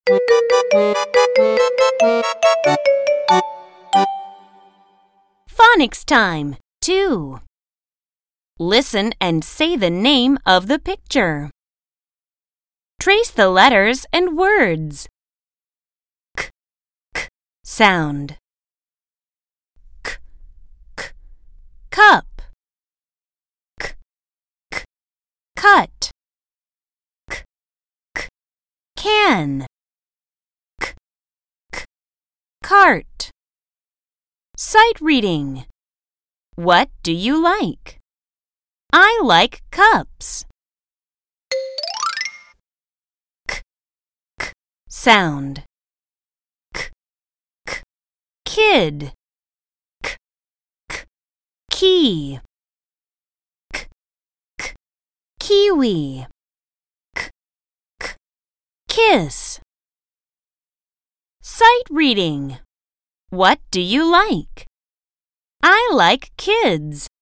Phonics time 2. Listen and say the name of the picture. Trace the letters and words. K, k sound. K, k, cup. K, k, cut. K, k, can. K, k, cart. Sight reading. What do you like? I like cups. K, k sound. K, k kid. K, k key. K, k kiwi. K, k kiss. Sight reading. What do you like? I like kids.